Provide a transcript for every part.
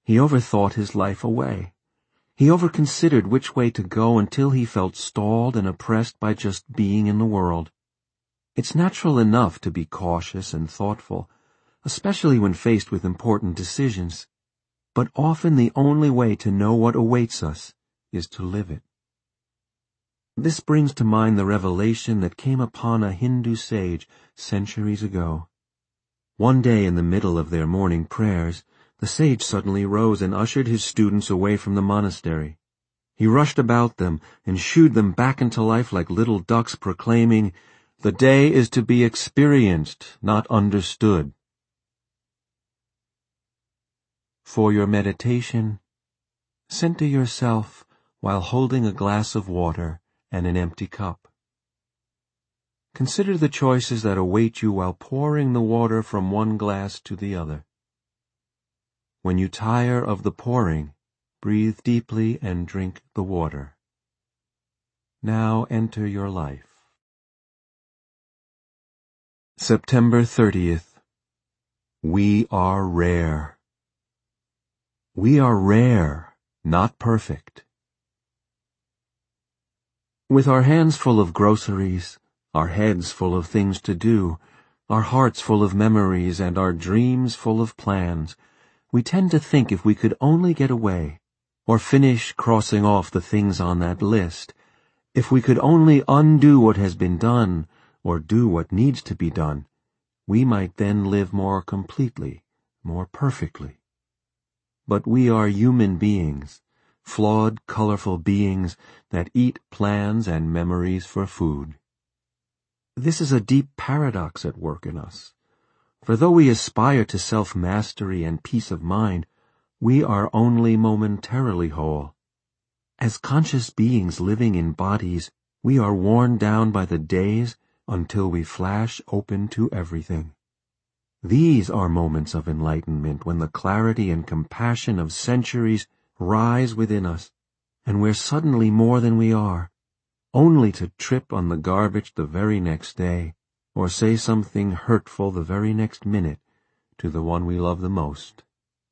He overthought his life away. He overconsidered which way to go until he felt stalled and oppressed by just being in the world. It's natural enough to be cautious and thoughtful, especially when faced with important decisions, but often the only way to know what awaits us is to live it. This brings to mind the revelation that came upon a Hindu sage centuries ago. One day in the middle of their morning prayers, the sage suddenly rose and ushered his students away from the monastery. He rushed about them and shooed them back into life like little ducks, proclaiming, "The day is to be experienced, not understood." For your meditation, center yourself while holding a glass of water and an empty cup. Consider the choices that await you while pouring the water from one glass to the other. When you tire of the pouring, breathe deeply and drink the water. Now enter your life. September 30th. We are rare. We are rare, not perfect. With our hands full of groceries, our heads full of things to do, our hearts full of memories, and our dreams full of plans, we tend to think if we could only get away, or finish crossing off the things on that list, if we could only undo what has been done, or do what needs to be done, we might then live more completely, more perfectly. But we are human beings, flawed, colorful beings that eat plans and memories for food. This is a deep paradox at work in us. For though we aspire to self-mastery and peace of mind, we are only momentarily whole. As conscious beings living in bodies, we are worn down by the days until we flash open to everything. These are moments of enlightenment when the clarity and compassion of centuries rise within us, and we're suddenly more than we are, only to trip on the garbage the very next day, or say something hurtful the very next minute to the one we love the most.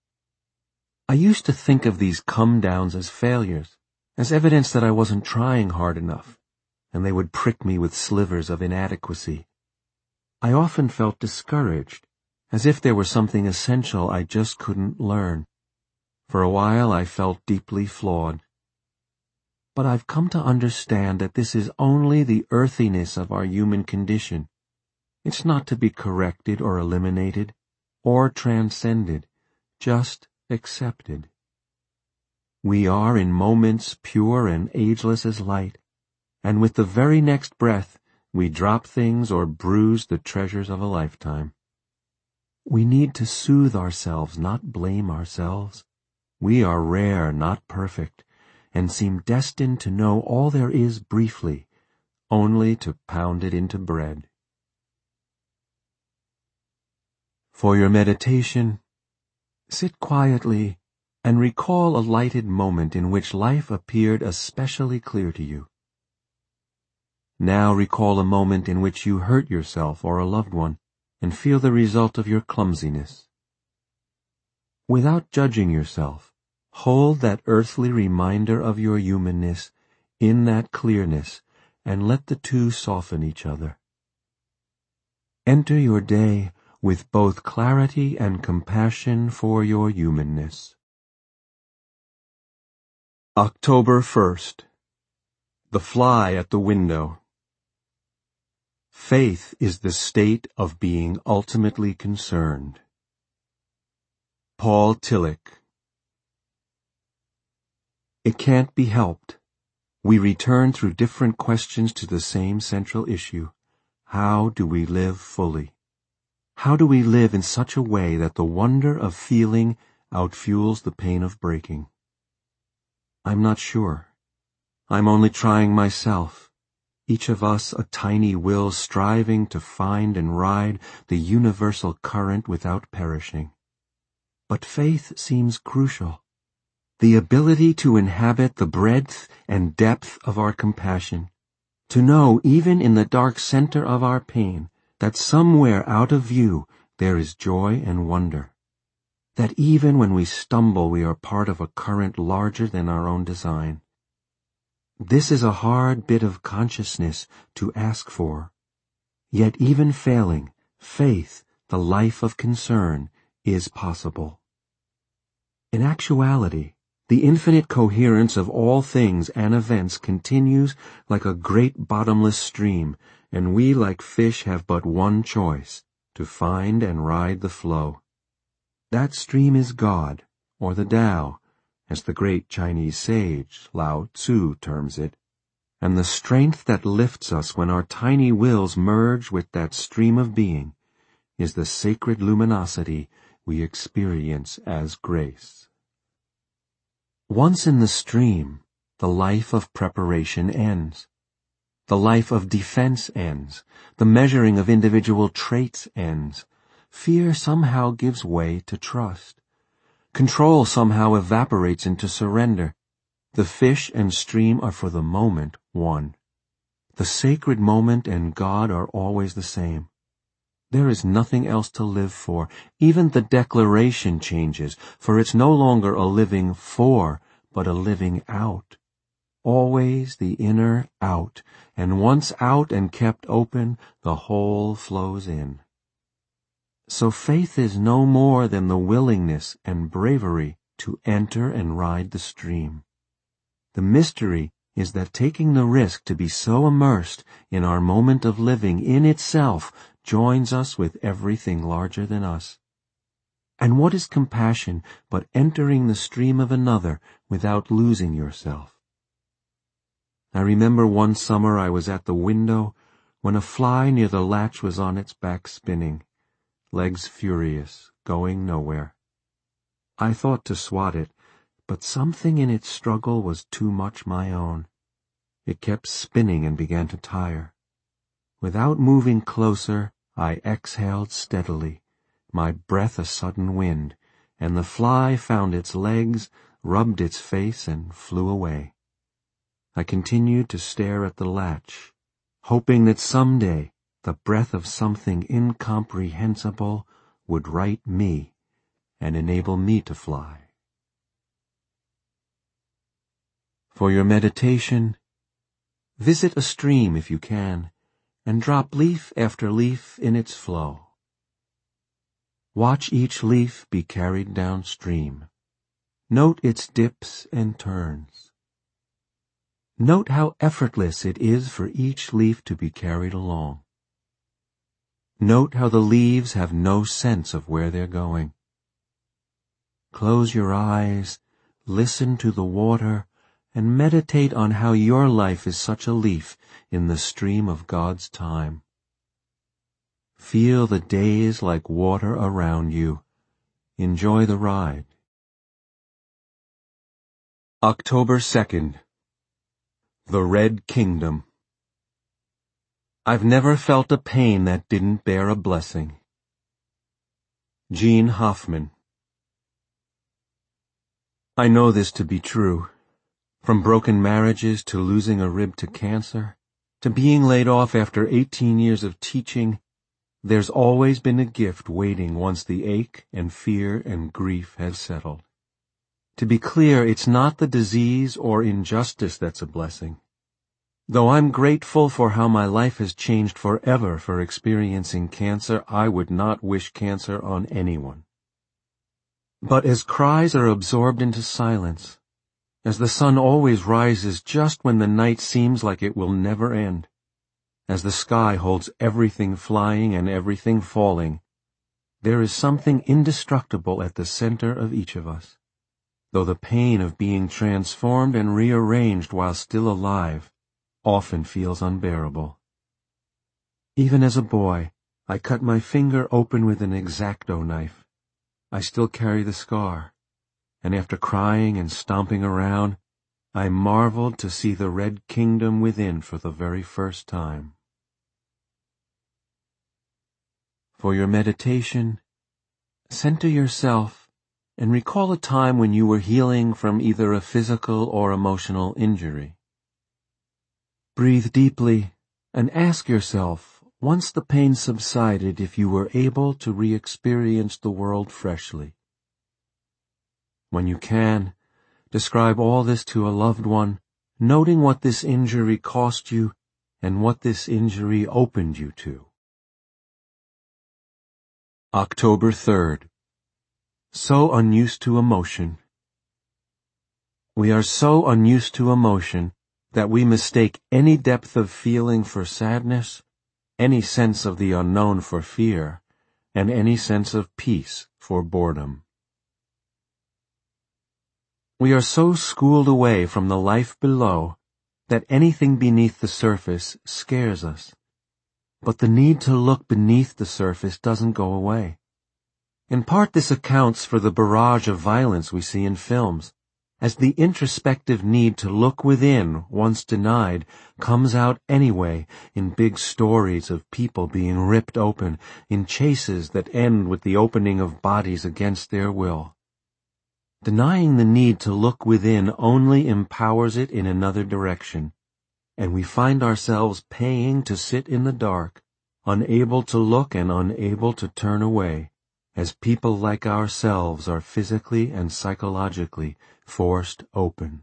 I used to think of these come-downs as failures, as evidence that I wasn't trying hard enough, and they would prick me with slivers of inadequacy. I often felt discouraged, as if there were something essential I just couldn't learn. For a while I felt deeply flawed. But I've come to understand that this is only the earthiness of our human condition. It's not to be corrected or eliminated, or transcended, just accepted. We are in moments pure and ageless as light, and with the very next breath we drop things or bruise the treasures of a lifetime. We need to soothe ourselves, not blame ourselves. We are rare, not perfect, and seem destined to know all there is briefly, only to pound it into bread. For your meditation, sit quietly and recall a lighted moment in which life appeared especially clear to you. Now recall a moment in which you hurt yourself or a loved one and feel the result of your clumsiness. Without judging yourself, hold that earthly reminder of your humanness in that clearness and let the two soften each other. Enter your day with both clarity and compassion for your humanness. October 1st. The fly at the window. Faith is the state of being ultimately concerned. Paul Tillich. It can't be helped. We return through different questions to the same central issue. How do we live fully? How do we live in such a way that the wonder of feeling outfuels the pain of breaking? I'm not sure. I'm only trying myself. Each of us a tiny will striving to find and ride the universal current without perishing. But faith seems crucial. The ability to inhabit the breadth and depth of our compassion, to know even in the dark center of our pain that somewhere out of view there is joy and wonder, that even when we stumble we are part of a current larger than our own design. This is a hard bit of consciousness to ask for. Yet even failing, faith, the life of concern, is possible. In actuality, the infinite coherence of all things and events continues like a great bottomless stream, and we like fish have but one choice, to find and ride the flow. That stream is God, or the Tao, as the great Chinese sage Lao Tzu terms it, and the strength that lifts us when our tiny wills merge with that stream of being is the sacred luminosity we experience as grace. Once in the stream, the life of preparation ends. The life of defense ends. The measuring of individual traits ends. Fear somehow gives way to trust. Control somehow evaporates into surrender. The fish and stream are for the moment one. The sacred moment and God are always the same. There is nothing else to live for. Even the declaration changes, for it's no longer a living for, but a living out. Always the inner out, and once out and kept open, the whole flows in. So faith is no more than the willingness and bravery to enter and ride the stream. The mystery is that taking the risk to be so immersed in our moment of living in itself joins us with everything larger than us. And what is compassion but entering the stream of another without losing yourself? I remember one summer I was at the window when a fly near the latch was on its back spinning, legs furious, going nowhere. I thought to swat it, but something in its struggle was too much my own. It kept spinning and began to tire. Without moving closer, I exhaled steadily, my breath a sudden wind, and the fly found its legs, rubbed its face, and flew away. I continued to stare at the latch, hoping that someday the breath of something incomprehensible would right me and enable me to fly. For your meditation, visit a stream if you can, and drop leaf after leaf in its flow. Watch each leaf be carried downstream. Note its dips and turns. Note how effortless it is for each leaf to be carried along. Note how the leaves have no sense of where they're going. Close your eyes, listen to the water, and meditate on how your life is such a leaf in the stream of God's time. Feel the days like water around you. Enjoy the ride. October 2nd. The Red Kingdom. I've never felt a pain that didn't bear a blessing. Jean Hoffman. I know this to be true. From broken marriages to losing a rib to cancer, to being laid off after 18 years of teaching, there's always been a gift waiting once the ache and fear and grief have settled. To be clear, it's not the disease or injustice that's a blessing. Though I'm grateful for how my life has changed forever for experiencing cancer, I would not wish cancer on anyone. But as cries are absorbed into silence, as the sun always rises just when the night seems like it will never end, as the sky holds everything flying and everything falling, there is something indestructible at the center of each of us, though the pain of being transformed and rearranged while still alive often feels unbearable. Even as a boy, I cut my finger open with an X-Acto knife. I still carry the scar, and after crying and stomping around, I marveled to see the Red Kingdom within for the very first time. For your meditation, center yourself and recall a time when you were healing from either a physical or emotional injury. Breathe deeply and ask yourself, once the pain subsided, if you were able to re-experience the world freshly, When you can, describe all this to a loved one, noting what this injury cost you and what this injury opened you to. October 3rd. So unused to emotion. We are so unused to emotion that we mistake any depth of feeling for sadness, any sense of the unknown for fear, and any sense of peace for boredom. We are so schooled away from the life below that anything beneath the surface scares us. But the need to look beneath the surface doesn't go away. In part, this accounts for the barrage of violence we see in films, as the introspective need to look within, once denied, comes out anyway in big stories of people being ripped open, in chases that end with the opening of bodies against their will. Denying the need to look within only empowers it in another direction, and we find ourselves paying to sit in the dark, unable to look and unable to turn away, as people like ourselves are physically and psychologically forced open.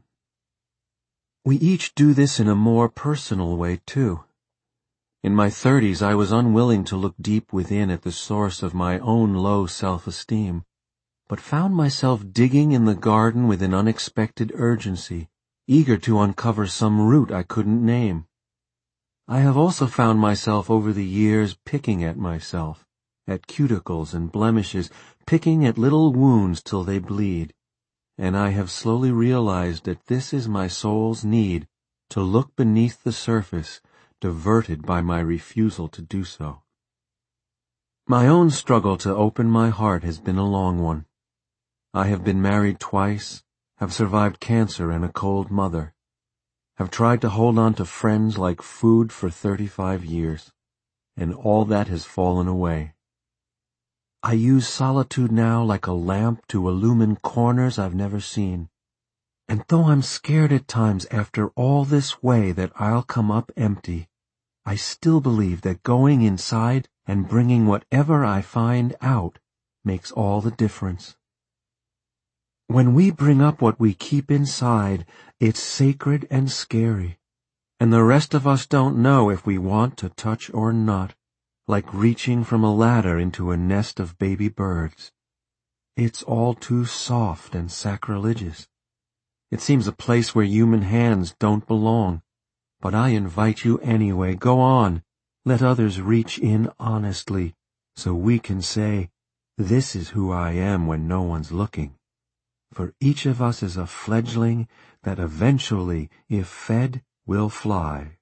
We each do this in a more personal way, too. In my 30s, I was unwilling to look deep within at the source of my own low self-esteem, but found myself digging in the garden with an unexpected urgency, eager to uncover some root I couldn't name. I have also found myself over the years picking at myself, at cuticles and blemishes, picking at little wounds till they bleed, and I have slowly realized that this is my soul's need to look beneath the surface, diverted by my refusal to do so. My own struggle to open my heart has been a long one. I have been married twice, have survived cancer and a cold mother, have tried to hold on to friends like food for 35 years, and all that has fallen away. I use solitude now like a lamp to illumine corners I've never seen, and though I'm scared at times after all this way that I'll come up empty, I still believe that going inside and bringing whatever I find out makes all the difference. When we bring up what we keep inside, it's sacred and scary, and the rest of us don't know if we want to touch or not, like reaching from a ladder into a nest of baby birds. It's all too soft and sacrilegious. It seems a place where human hands don't belong, but I invite you anyway, go on, let others reach in honestly, so we can say, this is who I am when no one's looking. For each of us is a fledgling that eventually, if fed, will fly.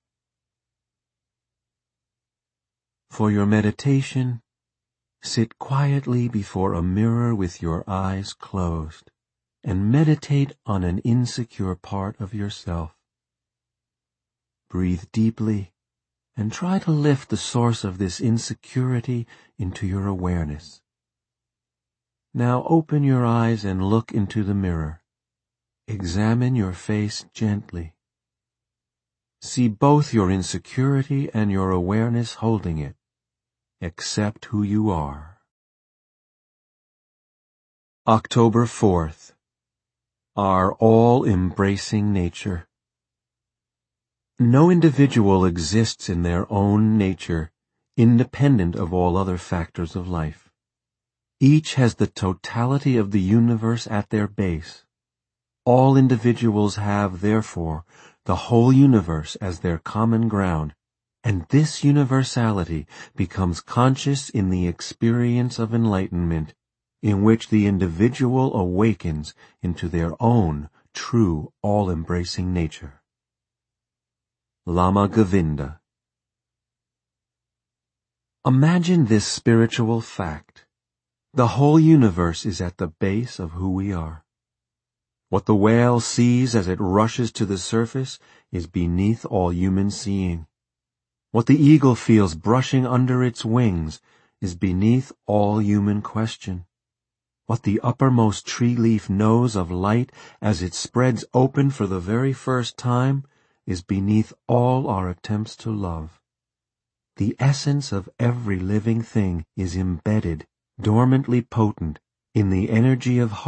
For your meditation, sit quietly before a mirror with your eyes closed, and meditate on an insecure part of yourself. Breathe deeply, and try to lift the source of this insecurity into your awareness. Now open your eyes and look into the mirror. Examine your face gently. See both your insecurity and your awareness holding it. Accept who you are. October 4th. Our all-embracing nature. No individual exists in their own nature, independent of all other factors of life. Each has the totality of the universe at their base. All individuals have, therefore, the whole universe as their common ground, and this universality becomes conscious in the experience of enlightenment, in which the individual awakens into their own true all-embracing nature. Lama Govinda. Imagine this spiritual fact. The whole universe is at the base of who we are. What the whale sees as it rushes to the surface is beneath all human seeing. What the eagle feels brushing under its wings is beneath all human question. What the uppermost tree leaf knows of light as it spreads open for the very first time is beneath all our attempts to love. The essence of every living thing is embedded, dormantly potent, in the energy of heart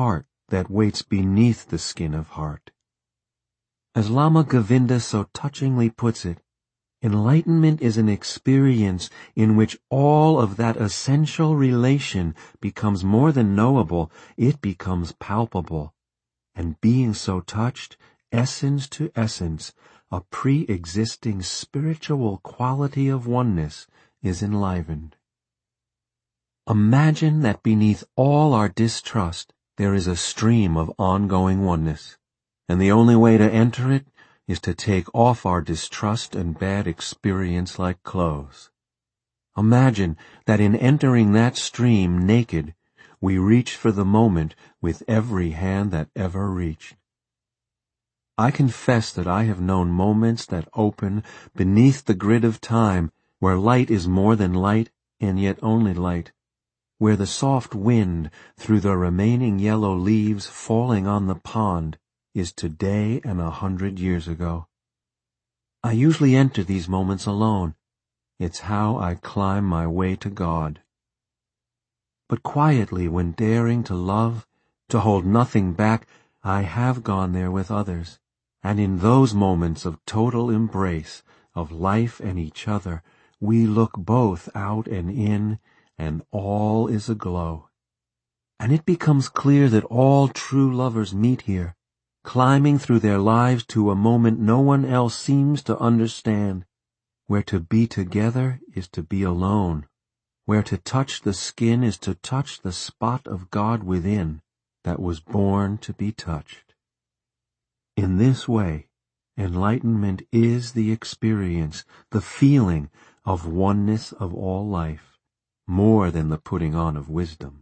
that waits beneath the skin of heart. As Lama Govinda so touchingly puts it, enlightenment is an experience in which all of that essential relation becomes more than knowable, it becomes palpable. And being so touched, essence to essence, a pre-existing spiritual quality of oneness is enlivened. Imagine that beneath all our distrust there is a stream of ongoing oneness, and the only way to enter it is to take off our distrust and bad experience like clothes. Imagine that in entering that stream naked, we reach for the moment with every hand that ever reached. I confess that I have known moments that open beneath the grid of time, where light is more than light and yet only light, where the soft wind through the remaining yellow leaves falling on the pond is today and 100 years ago. I usually enter these moments alone. It's how I climb my way to God. But quietly, when daring to love, to hold nothing back, I have gone there with others, and in those moments of total embrace of life and each other, we look both out and in, and all is aglow. And it becomes clear that all true lovers meet here, climbing through their lives to a moment no one else seems to understand, where to be together is to be alone, where to touch the skin is to touch the spot of God within that was born to be touched. In this way, enlightenment is the experience, the feeling of oneness of all life, more than the putting on of wisdom.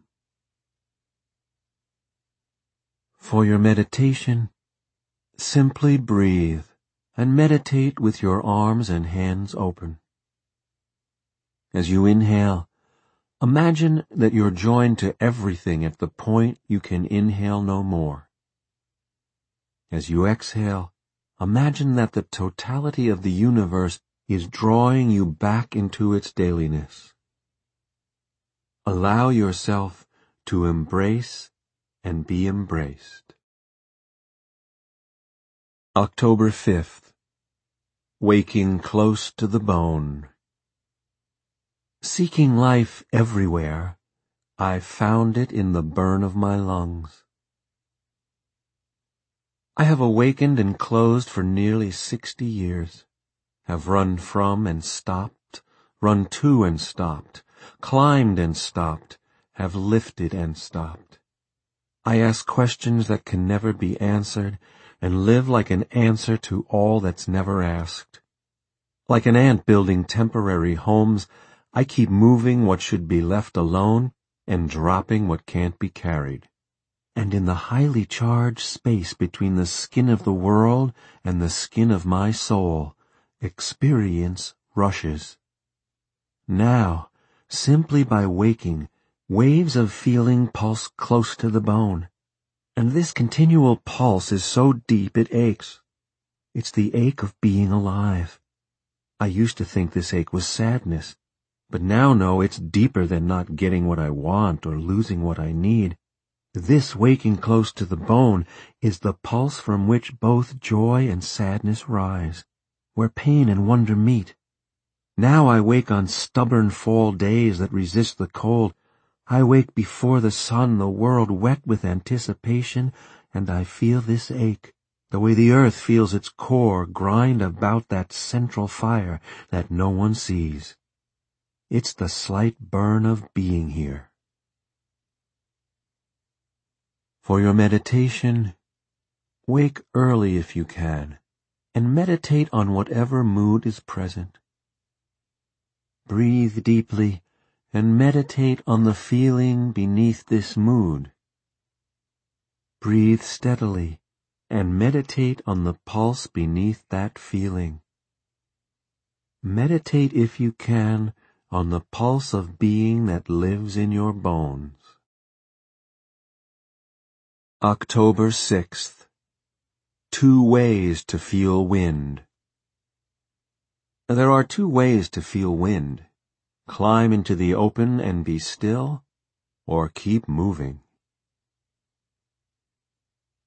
For your meditation, simply breathe and meditate with your arms and hands open. As you inhale, imagine that you're joined to everything at the point you can inhale no more. As you exhale, imagine that the totality of the universe is drawing you back into its dailiness. Allow yourself to embrace and be embraced. October 5th. Waking close to the bone. Seeking life everywhere, I found it in the burn of my lungs. I have awakened and closed for nearly 60 years, have run from and stopped, run to and stopped, climbed and stopped, have lifted and stopped. I ask questions that can never be answered, and live like an answer to all that's never asked. Like an ant building temporary homes, I keep moving what should be left alone and dropping what can't be carried. And in the highly charged space between the skin of the world and the skin of my soul, experience rushes. Now, simply by waking, waves of feeling pulse close to the bone. And this continual pulse is so deep it aches. It's the ache of being alive. I used to think this ache was sadness, but now know it's deeper than not getting what I want or losing what I need. This waking close to the bone is the pulse from which both joy and sadness rise, where pain and wonder meet. Now I wake on stubborn fall days that resist the cold. I wake before the sun, the world wet with anticipation, and I feel this ache, the way the earth feels its core grind about that central fire that no one sees. It's the slight burn of being here. For your meditation, wake early if you can, and meditate on whatever mood is present. Breathe deeply and meditate on the feeling beneath this mood. Breathe steadily and meditate on the pulse beneath that feeling. Meditate if you can on the pulse of being that lives in your bones. October 6th. 2 ways to feel wind. There are 2 ways to feel wind. Climb into the open and be still, or keep moving.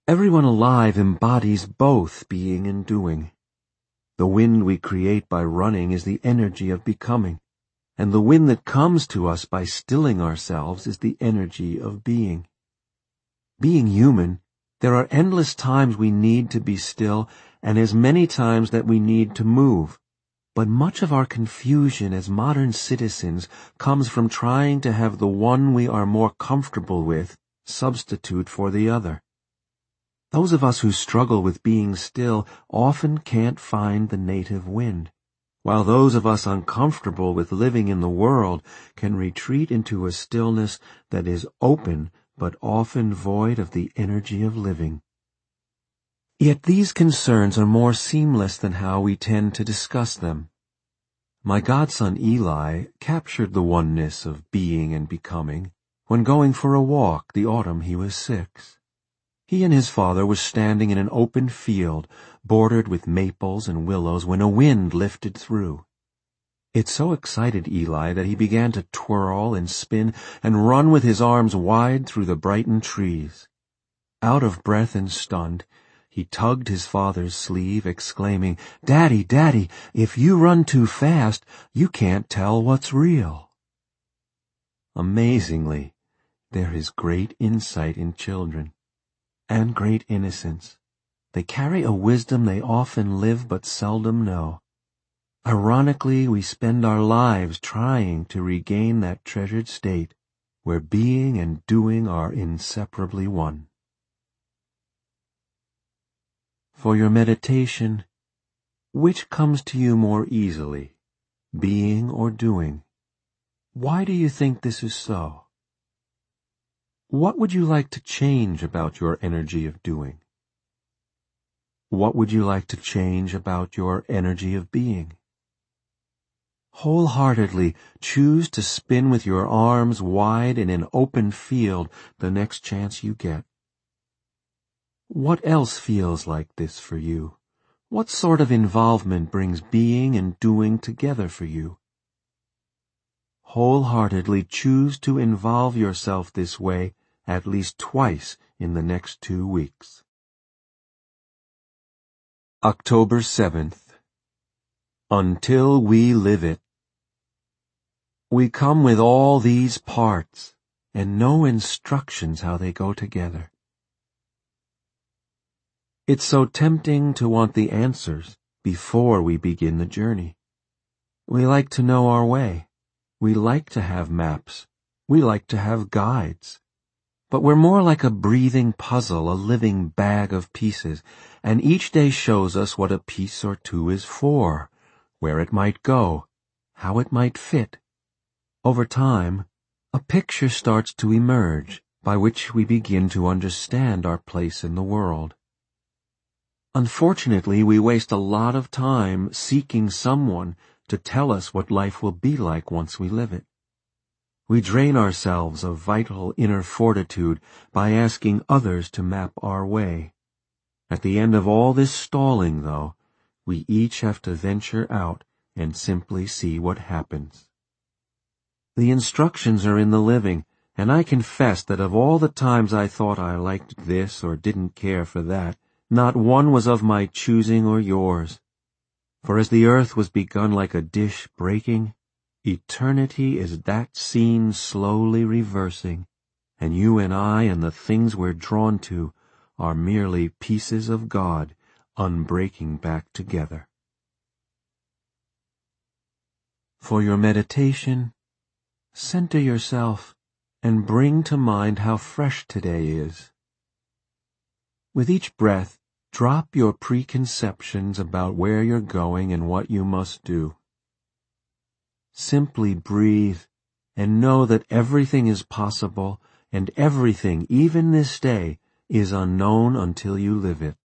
Everyone alive embodies both being and doing. The wind we create by running is the energy of becoming, and the wind that comes to us by stilling ourselves is the energy of being. Being human, there are endless times we need to be still, and as many times that we need to move. But much of our confusion as modern citizens comes from trying to have the one we are more comfortable with substitute for the other. Those of us who struggle with being still often can't find the native wind, while those of us uncomfortable with living in the world can retreat into a stillness that is open but often void of the energy of living. Yet these concerns are more seamless than how we tend to discuss them. My godson Eli captured the oneness of being and becoming when going for a walk the autumn he was 6. He and his father were standing in an open field bordered with maples and willows when a wind lifted through. It so excited Eli that he began to twirl and spin and run with his arms wide through the brightened trees. Out of breath and stunned, he tugged his father's sleeve, exclaiming, "Daddy, Daddy, if you run too fast, you can't tell what's real." Amazingly, there is great insight in children, and great innocence. They carry a wisdom they often live but seldom know. Ironically, we spend our lives trying to regain that treasured state where being and doing are inseparably one. For your meditation, which comes to you more easily, being or doing? Why do you think this is so? What would you like to change about your energy of doing? What would you like to change about your energy of being? Wholeheartedly choose to spin with your arms wide in an open field the next chance you get. What else feels like this for you? What sort of involvement brings being and doing together for you? Wholeheartedly choose to involve yourself this way at least twice in the next 2 weeks. October 7th. Until we live it. We come with all these parts, and no instructions how they go together. It's so tempting to want the answers before we begin the journey. We like to know our way. We like to have maps. We like to have guides. But we're more like a breathing puzzle, a living bag of pieces, and each day shows us what a piece or two is for, where it might go, how it might fit. Over time, a picture starts to emerge by which we begin to understand our place in the world. Unfortunately, we waste a lot of time seeking someone to tell us what life will be like once we live it. We drain ourselves of vital inner fortitude by asking others to map our way. At the end of all this stalling, though, we each have to venture out and simply see what happens. The instructions are in the living, and I confess that of all the times I thought I liked this or didn't care for that, not one was of my choosing or yours. For as the earth was begun like a dish breaking, eternity is that scene slowly reversing, and you and I and the things we're drawn to are merely pieces of God unbreaking back together. For your meditation, center yourself and bring to mind how fresh today is. With each breath, drop your preconceptions about where you're going and what you must do. Simply breathe and know that everything is possible and everything, even this day, is unknown until you live it.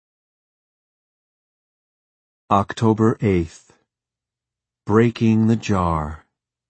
October 8th. Breaking the jar.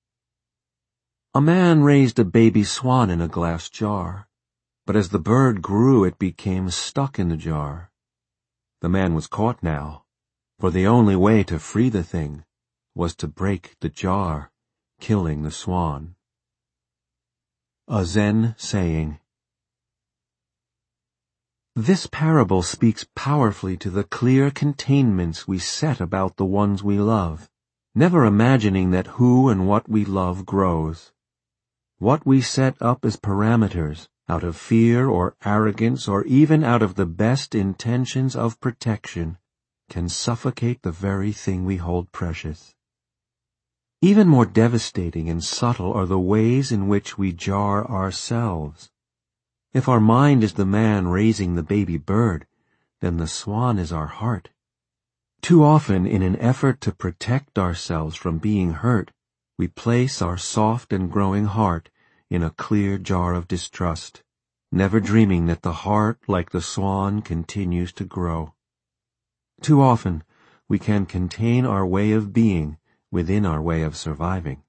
A man raised a baby swan in a glass jar, but as the bird grew it became stuck in the jar. The man was caught now, for the only way to free the thing was to break the jar, killing the swan. A Zen saying. This parable speaks powerfully to the clear containments we set about the ones we love, never imagining that who and what we love grows. What we set up as parameters, out of fear or arrogance or even out of the best intentions of protection, can suffocate the very thing we hold precious. Even more devastating and subtle are the ways in which we jar ourselves. If our mind is the man raising the baby bird, then the swan is our heart. Too often, in an effort to protect ourselves from being hurt, we place our soft and growing heart in a clear jar of distrust, never dreaming that the heart, like the swan, continues to grow. Too often, we can contain our way of being within our way of surviving.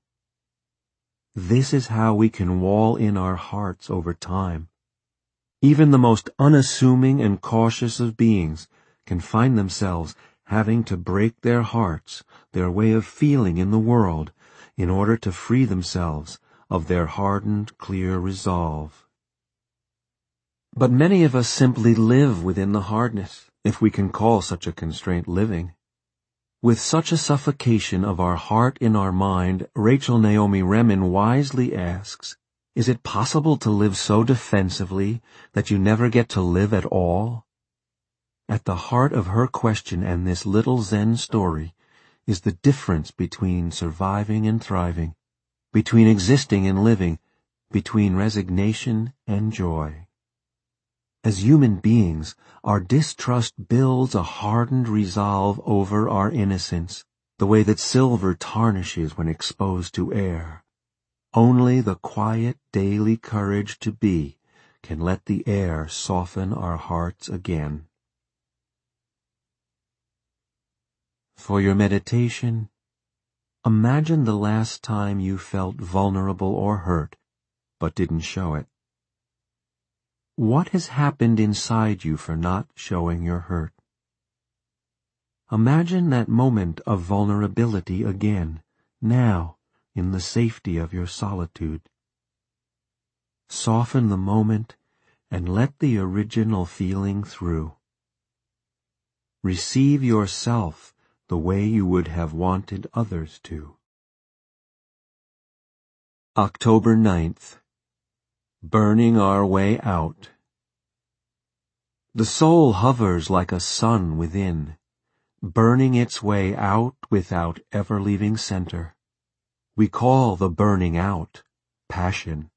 This is how we can wall in our hearts over time. Even the most unassuming and cautious of beings can find themselves having to break their hearts, their way of feeling in the world, in order to free themselves of their hardened, clear resolve. But many of us simply live within the hardness, if we can call such a constraint living. With such a suffocation of our heart in our mind, Rachel Naomi Remen wisely asks, is it possible to live so defensively that you never get to live at all? At the heart of her question and this little Zen story is the difference between surviving and thriving, between existing and living, between resignation and joy. As human beings, our distrust builds a hardened resolve over our innocence, the way that silver tarnishes when exposed to air. Only the quiet daily courage to be can let the air soften our hearts again. For your meditation, imagine the last time you felt vulnerable or hurt, but didn't show it. What has happened inside you for not showing your hurt? Imagine that moment of vulnerability again, now, in the safety of your solitude. Soften the moment and let the original feeling through. Receive yourself the way you would have wanted others to. October 9th. Burning our way out. The soul hovers like a sun within, burning its way out without ever leaving center. We call the burning out passion.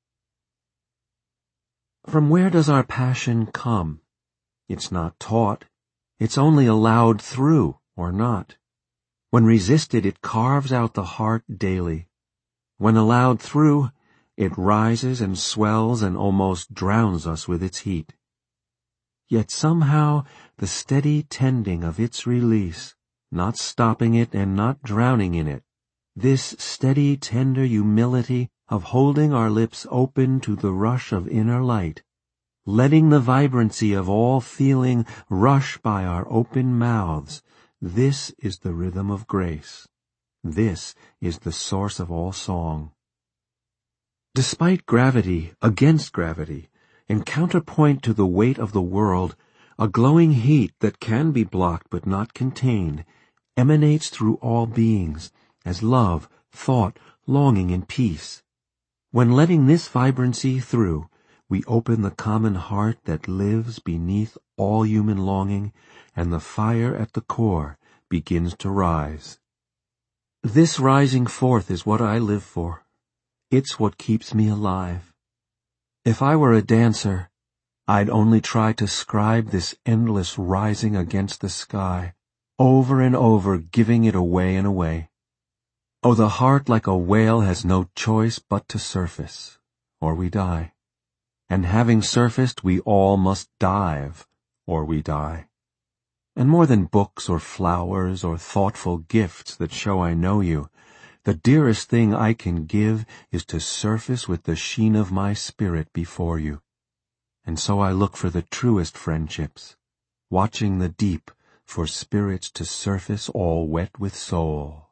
From where does our passion come? It's not taught. It's only allowed through, or not. When resisted, it carves out the heart daily. When allowed through, it rises and swells and almost drowns us with its heat. Yet somehow the steady tending of its release, not stopping it and not drowning in it, this steady, tender humility of holding our lips open to the rush of inner light, letting the vibrancy of all feeling rush by our open mouths, this is the rhythm of grace. This is the source of all song. Despite gravity, against gravity, in counterpoint to the weight of the world, a glowing heat that can be blocked but not contained emanates through all beings, as love, thought, longing, and peace. When letting this vibrancy through, we open the common heart that lives beneath all human longing, and the fire at the core begins to rise. This rising forth is what I live for. It's what keeps me alive. If I were a dancer, I'd only try to scribe this endless rising against the sky, over and over giving it away and away. Oh, the heart like a whale has no choice but to surface, or we die. And having surfaced, we all must dive, or we die. And more than books or flowers or thoughtful gifts that show I know you, the dearest thing I can give is to surface with the sheen of my spirit before you. And so I look for the truest friendships, watching the deep for spirits to surface all wet with soul.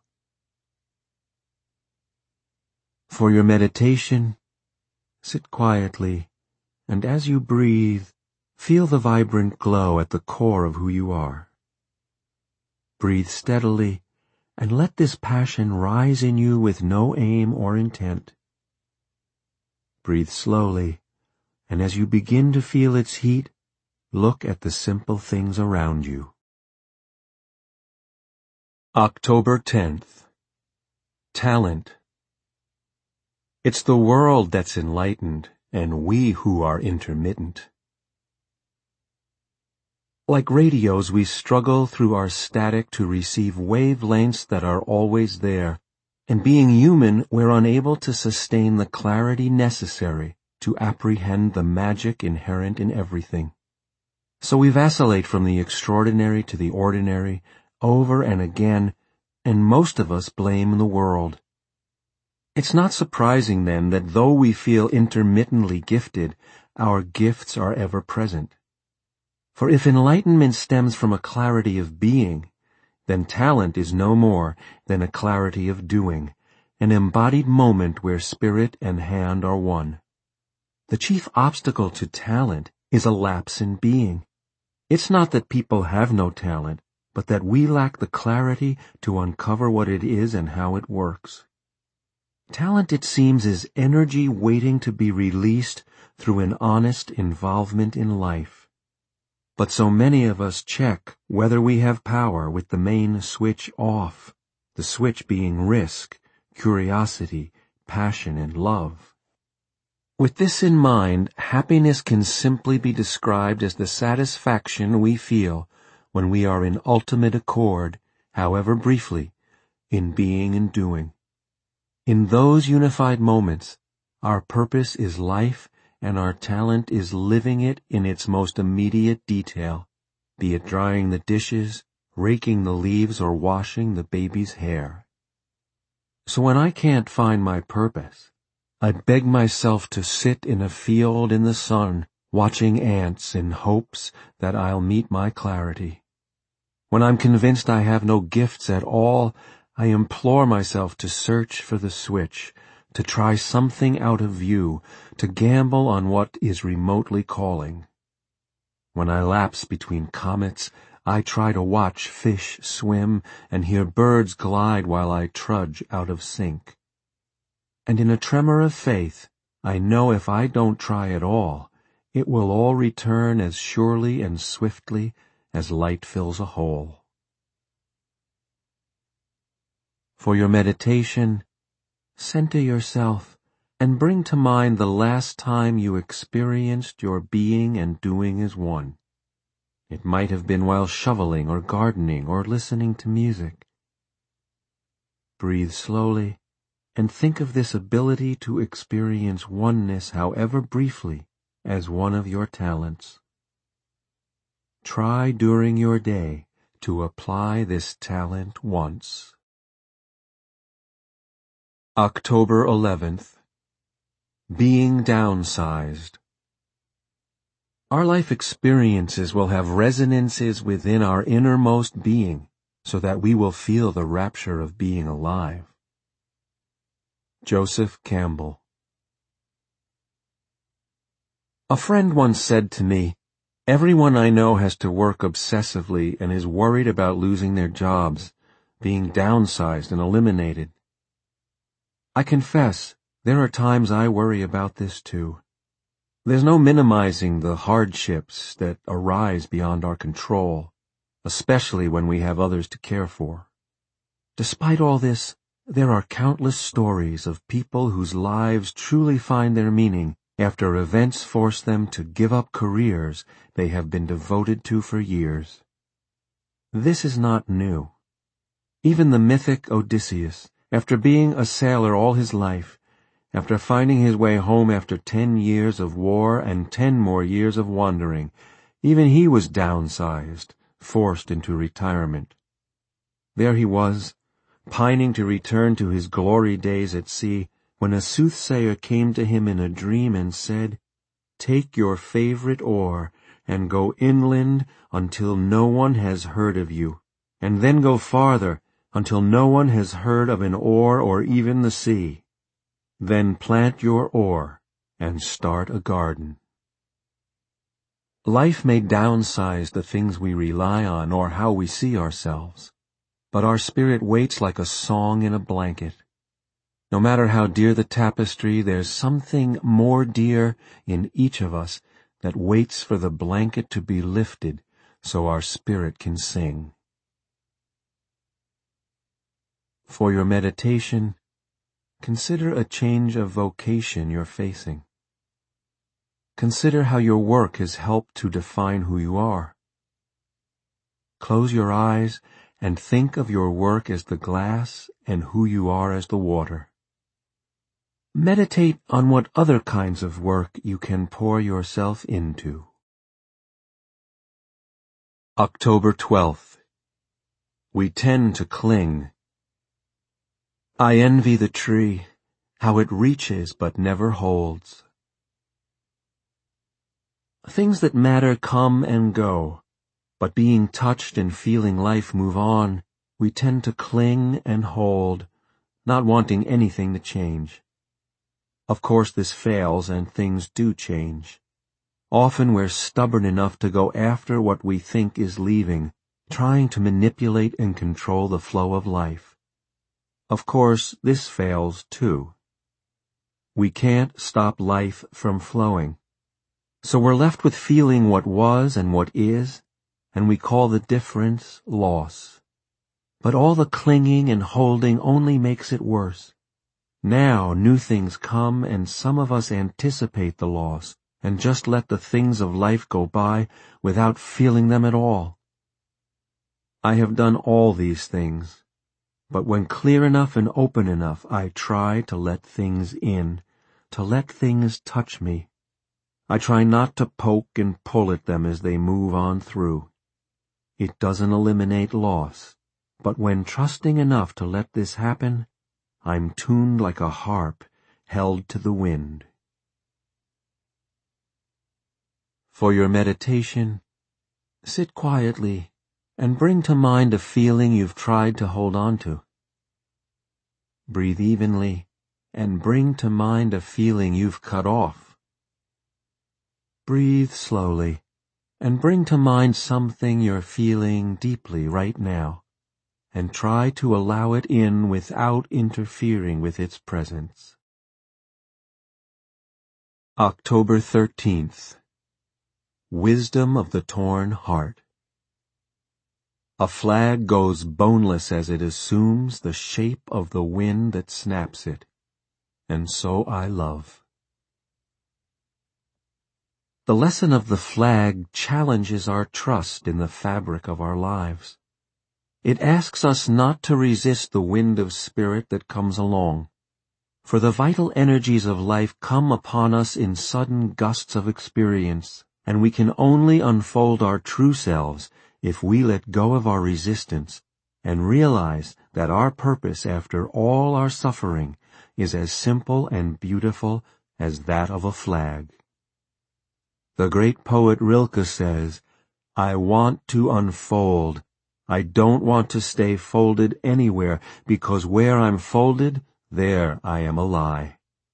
For your meditation, sit quietly, and as you breathe, Feel the vibrant glow at the core of who you are. Breathe steadily, and let this passion rise in you with no aim or intent. Breathe slowly, and as you begin to feel its heat, look at the simple things around you. October 10th. Talent. It's the world that's enlightened, and we who are intermittent. Like radios, we struggle through our static to receive wavelengths that are always there, and being human, we're unable to sustain the clarity necessary to apprehend the magic inherent in everything. So we vacillate from the extraordinary to the ordinary, over and again, and most of us blame the world. It's not surprising, then, that though we feel intermittently gifted, our gifts are ever present. For if enlightenment stems from a clarity of being, then talent is no more than a clarity of doing, an embodied moment where spirit and hand are one. The chief obstacle to talent is a lapse in being. It's not that people have no talent, but that we lack the clarity to uncover what it is and how it works. Talent, it seems, is energy waiting to be released through an honest involvement in life. But so many of us check whether we have power with the main switch off, the switch being risk, curiosity, passion, and love. With this in mind, happiness can simply be described as the satisfaction we feel when we are in ultimate accord, however briefly, in being and doing. In those unified moments, our purpose is life, and our talent is living it in its most immediate detail, be it drying the dishes, raking the leaves, or washing the baby's hair. So when I can't find my purpose, I beg myself to sit in a field in the sun, watching ants in hopes that I'll meet my clarity. When I'm convinced I have no gifts at all, I implore myself to search for the switch, to try something out of view, to gamble on what is remotely calling. When I lapse between comets, I try to watch fish swim and hear birds glide while I trudge out of sync. And in a tremor of faith, I know if I don't try at all, it will all return as surely and swiftly as light fills a hole. For your meditation, center yourself and bring to mind the last time you experienced your being and doing as one. It might have been while shoveling or gardening or listening to music. Breathe slowly and think of this ability to experience oneness, however briefly, as one of your talents. Try during your day to apply this talent once. October 11th. Being downsized. Our life experiences will have resonances within our innermost being, so that we will feel the rapture of being alive. Joseph Campbell. A friend once said to me, "Everyone I know has to work obsessively and is worried about losing their jobs, being downsized and eliminated." I confess, there are times I worry about this too. There's no minimizing the hardships that arise beyond our control, especially when we have others to care for. Despite all this, there are countless stories of people whose lives truly find their meaning after events force them to give up careers they have been devoted to for years. This is not new. Even the mythic Odysseus, after being a sailor all his life, after finding his way home after 10 years of war and 10 more years of wandering, even he was downsized, forced into retirement. There he was, pining to return to his glory days at sea, when a soothsayer came to him in a dream and said, "Take your favorite oar and go inland until no one has heard of you, and then go farther until no one has heard of an oar or even the sea. Then plant your oar and start a garden." Life may downsize the things we rely on or how we see ourselves, but our spirit waits like a song in a blanket. No matter how dear the tapestry, there's something more dear in each of us that waits for the blanket to be lifted so our spirit can sing. For your meditation, consider a change of vocation you're facing. Consider how your work has helped to define who you are. Close your eyes and think of your work as the glass and who you are as the water. Meditate on what other kinds of work you can pour yourself into. October 12th. We tend to cling. I envy the tree, how it reaches but never holds. Things that matter come and go, but being touched and feeling life move on, we tend to cling and hold, not wanting anything to change. Of course this fails and things do change. Often we're stubborn enough to go after what we think is leaving, trying to manipulate and control the flow of life. Of course, this fails too. We can't stop life from flowing. So we're left with feeling what was and what is, and we call the difference loss. But all the clinging and holding only makes it worse. Now new things come and some of us anticipate the loss and just let the things of life go by without feeling them at all. I have done all these things. But when clear enough and open enough, I try to let things in, to let things touch me. I try not to poke and pull at them as they move on through. It doesn't eliminate loss, but when trusting enough to let this happen, I'm tuned like a harp held to the wind. For your meditation, sit quietly and bring to mind a feeling you've tried to hold on to. Breathe evenly and bring to mind a feeling you've cut off. Breathe slowly and bring to mind something you're feeling deeply right now, and try to allow it in without interfering with its presence. October 13th. Wisdom of the Torn Heart. A flag goes boneless as it assumes the shape of the wind that snaps it, and so I love. The lesson of the flag challenges our trust in the fabric of our lives. It asks us not to resist the wind of spirit that comes along, for the vital energies of life come upon us in sudden gusts of experience, and we can only unfold our true selves if we let go of our resistance and realize that our purpose after all our suffering is as simple and beautiful as that of a flag. The great poet Rilke says, "I want to unfold. I don't want to stay folded anywhere, because where I'm folded, there I am a lie."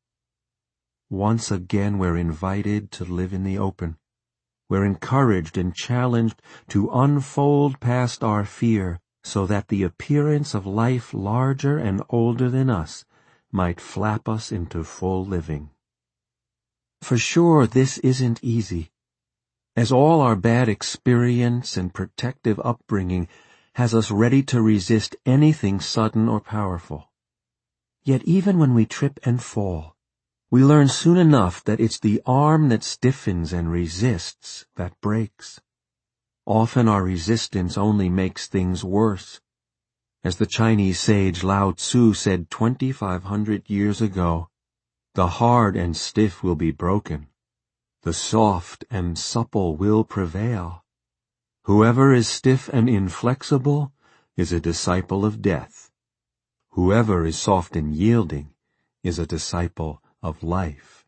Once again we're invited to live in the open. We're encouraged and challenged to unfold past our fear so that the appearance of life larger and older than us might flap us into full living. For sure, this isn't easy, as all our bad experience and protective upbringing has us ready to resist anything sudden or powerful. Yet even when we trip and fall, we learn soon enough that it's the arm that stiffens and resists that breaks. Often our resistance only makes things worse. As the Chinese sage Lao Tzu said 2,500 years ago, "The hard and stiff will be broken. The soft and supple will prevail. Whoever is stiff and inflexible is a disciple of death. Whoever is soft and yielding is a disciple of life."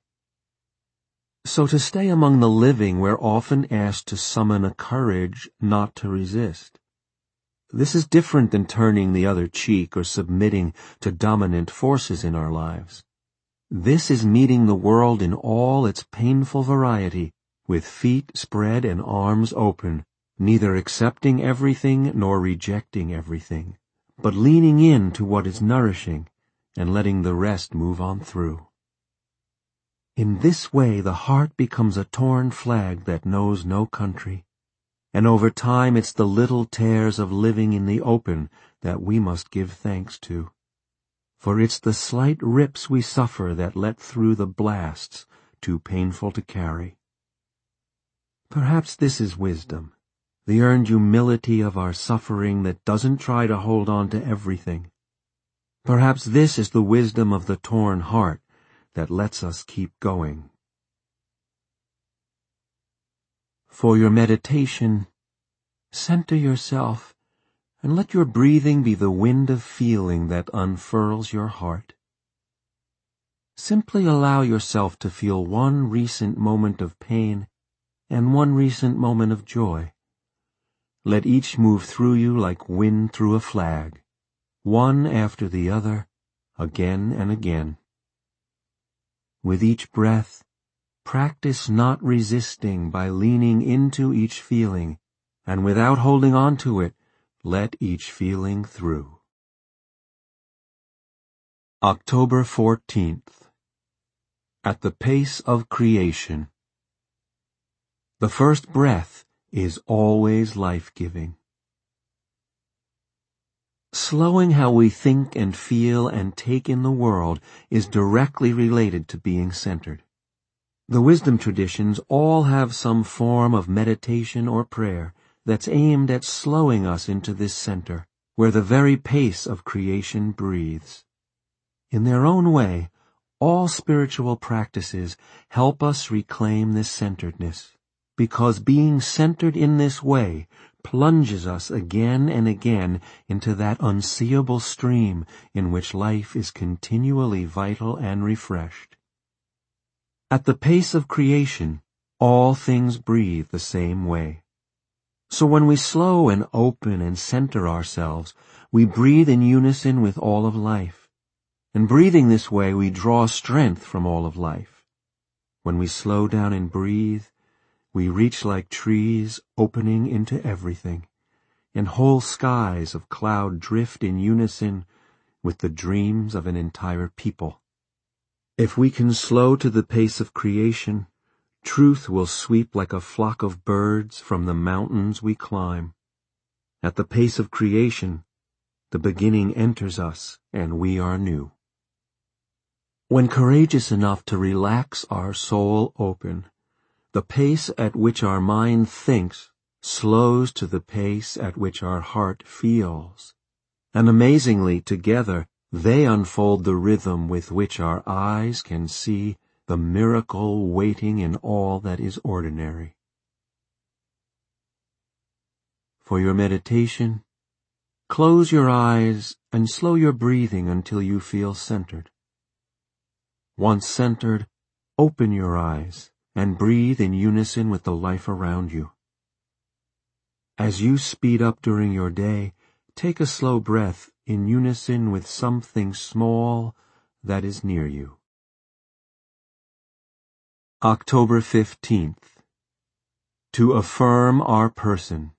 So to stay among the living, we're often asked to summon a courage not to resist. This is different than turning the other cheek or submitting to dominant forces in our lives. This is meeting the world in all its painful variety with feet spread and arms open, neither accepting everything nor rejecting everything, but leaning in to what is nourishing and letting the rest move on through. In this way the heart becomes a torn flag that knows no country, and over time it's the little tears of living in the open that we must give thanks to. For it's the slight rips we suffer that let through the blasts too painful to carry. Perhaps this is wisdom, the earned humility of our suffering that doesn't try to hold on to everything. Perhaps this is the wisdom of the torn heart that lets us keep going. For your meditation, center yourself and let your breathing be the wind of feeling that unfurls your heart. Simply allow yourself to feel one recent moment of pain and one recent moment of joy. Let each move through you like wind through a flag, one after the other, again and again. With each breath, practice not resisting by leaning into each feeling, and without holding on to it, let each feeling through. October 14th. At the pace of creation. The first breath is always life-giving. Slowing how we think and feel and take in the world is directly related to being centered. The wisdom traditions all have some form of meditation or prayer that's aimed at slowing us into this center, where the very pace of creation breathes. In their own way, all spiritual practices help us reclaim this centeredness, because being centered in this way plunges us again and again into that unseeable stream in which life is continually vital and refreshed. At the pace of creation, all things breathe the same way. So when we slow and open and center ourselves, we breathe in unison with all of life. And breathing this way, we draw strength from all of life. When we slow down and breathe, we reach like trees opening into everything, and whole skies of cloud drift in unison with the dreams of an entire people. If we can slow to the pace of creation, truth will sweep like a flock of birds from the mountains we climb. At the pace of creation, the beginning enters us and we are new. When courageous enough to relax our soul open, the pace at which our mind thinks slows to the pace at which our heart feels. And amazingly, together, they unfold the rhythm with which our eyes can see the miracle waiting in all that is ordinary. For your meditation, close your eyes and slow your breathing until you feel centered. Once centered, open your eyes and breathe in unison with the life around you. As you speed up during your day, take a slow breath in unison with something small that is near you. October 15th. To affirm our person.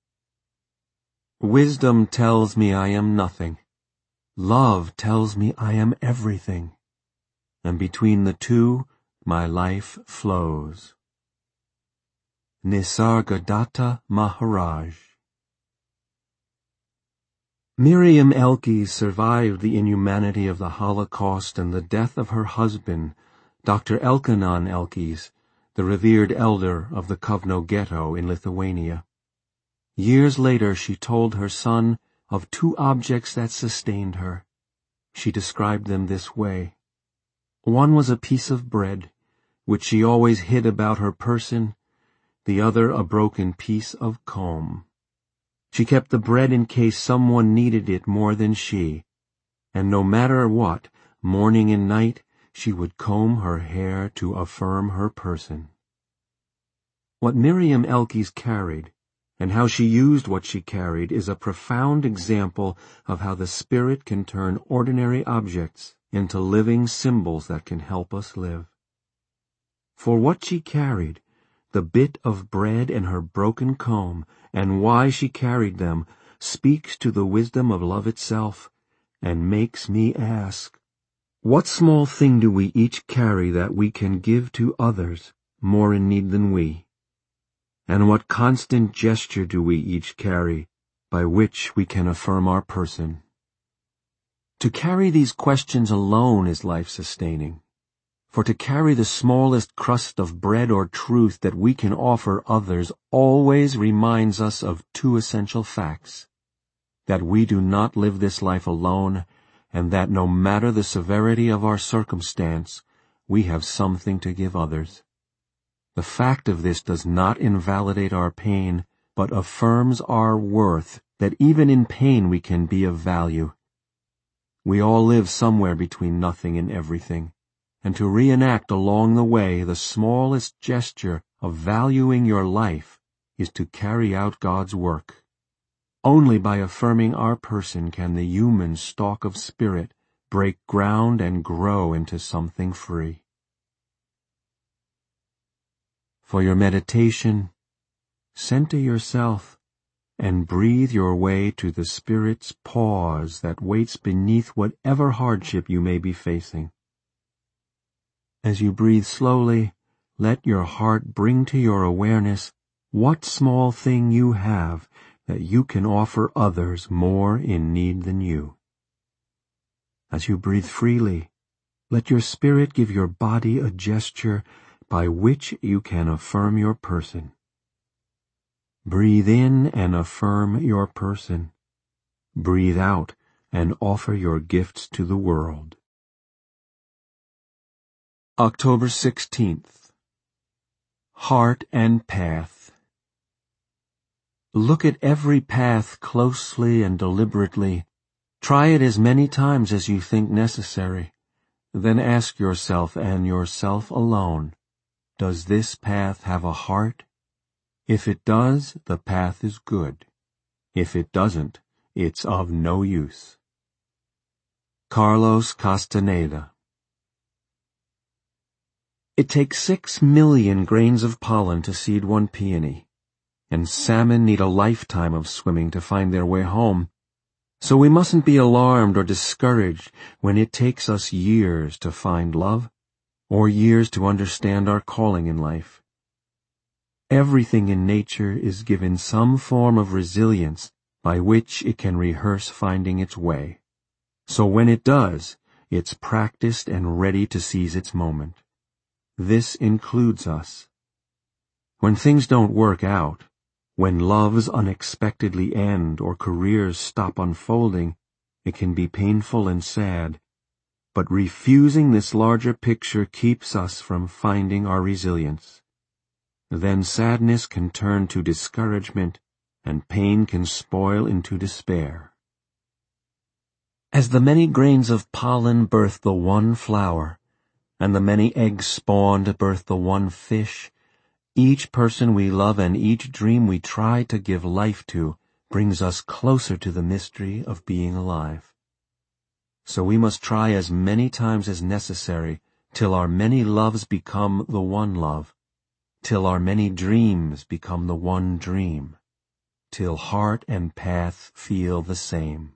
Wisdom tells me I am nothing. Love tells me I am everything. And between the two, my life flows. Nisargadatta Maharaj. Miriam Elkes survived the inhumanity of the Holocaust and the death of her husband, Dr. Elchanan Elkes, the revered elder of the Kovno ghetto in Lithuania. Years later she told her son of two objects that sustained her. She described them this way. One was a piece of bread, which she always hid about her person, the other a broken piece of comb. She kept the bread in case someone needed it more than she, and no matter what, morning and night, she would comb her hair to affirm her person. What Miriam Elkes carried, and how she used what she carried, is a profound example of how the Spirit can turn ordinary objects into living symbols that can help us live. For what she carried, the bit of bread and her broken comb, and why she carried them, speaks to the wisdom of love itself, and makes me ask, what small thing do we each carry that we can give to others more in need than we? And what constant gesture do we each carry by which we can affirm our person? To carry these questions alone is life-sustaining. For to carry the smallest crust of bread or truth that we can offer others always reminds us of two essential facts: that we do not live this life alone, and that no matter the severity of our circumstance, we have something to give others. The fact of this does not invalidate our pain, but affirms our worth, that even in pain we can be of value. We all live somewhere between nothing and everything, and to reenact along the way the smallest gesture of valuing your life is to carry out God's work. Only by affirming our person can the human stalk of spirit break ground and grow into something free. For your meditation, center yourself and breathe your way to the Spirit's pause that waits beneath whatever hardship you may be facing. As you breathe slowly, let your heart bring to your awareness what small thing you have that you can offer others more in need than you. As you breathe freely, let your spirit give your body a gesture by which you can affirm your person. Breathe in and affirm your person. Breathe out and offer your gifts to the world. October 16th. Heart and Path. Look at every path closely and deliberately. Try it as many times as you think necessary. Then ask yourself and yourself alone, does this path have a heart? If it does, the path is good. If it doesn't, it's of no use. Carlos Castaneda. It takes 6 million grains of pollen to seed one peony, and salmon need a lifetime of swimming to find their way home. So we mustn't be alarmed or discouraged when it takes us years to find love, or years to understand our calling in life. Everything in nature is given some form of resilience by which it can rehearse finding its way. So when it does, it's practiced and ready to seize its moment. This includes us. When things don't work out, when loves unexpectedly end or careers stop unfolding, it can be painful and sad, but refusing this larger picture keeps us from finding our resilience. Then sadness can turn to discouragement, and pain can spoil into despair. As the many grains of pollen birth the one flower, and the many eggs spawned birth the one fish, each person we love and each dream we try to give life to brings us closer to the mystery of being alive. So we must try as many times as necessary till our many loves become the one love, till our many dreams become the one dream, till heart and path feel the same.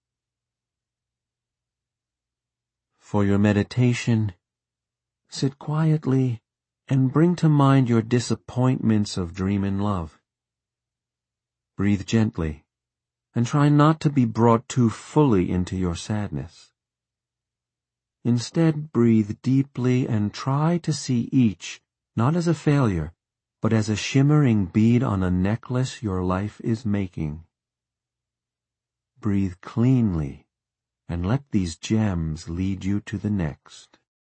For your meditation, sit quietly and bring to mind your disappointments of dream and love. Breathe gently, and try not to be brought too fully into your sadness. Instead, breathe deeply and try to see each not as a failure, but as a shimmering bead on a necklace your life is making. Breathe cleanly, and let these gems lead you to the next.